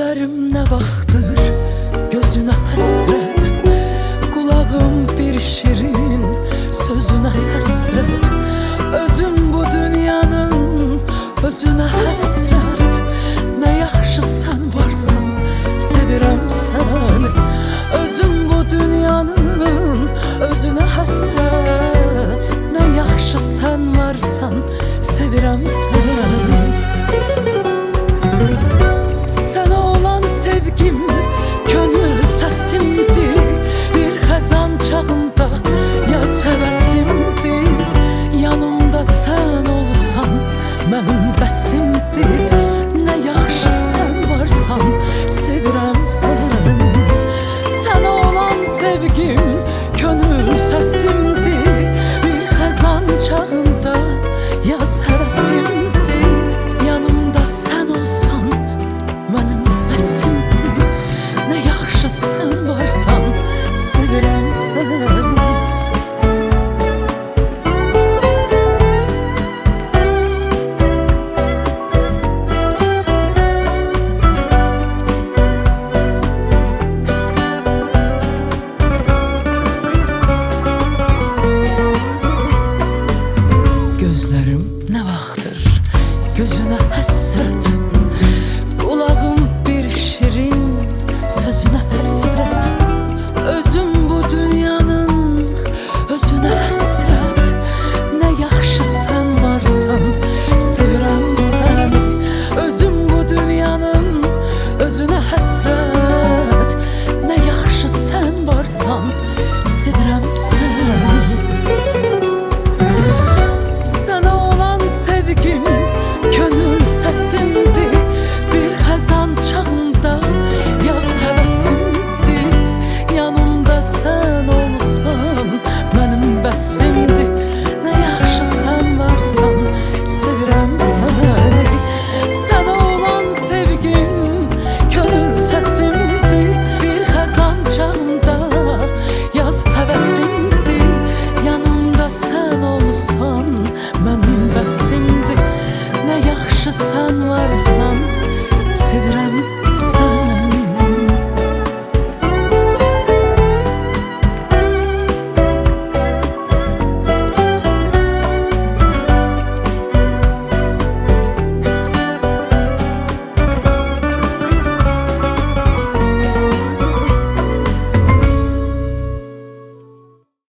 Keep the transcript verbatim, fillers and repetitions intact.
Gözlerim ne vaxtdır gözüne həsrət, kulağım bir şirin sözüne həsrət. Özüm bu dünyanın özüne həsrət. Ne yaxşı sen varsan sevirəm səni. Özüm bu dünyanın özüne həsrət. Ne yaxşı sen varsan sevirəm səni. Sana olan sevgim könül səsimdi. Bir xəzan çağında yaz həvəsimdi. Yanımda sen olsan mənim bəsimdi. Ne yaxşı sen varsan sevirəm səni. Sana olan sevgim könül səsimdi. Bir xəzan çağında yaz həvəsimdi. Yanımda sen olsan mənim bəsimdi. Ne yaxşı sen varsan sevirəm səni. Gözlerim ne vaxtdır gözüne həsrət.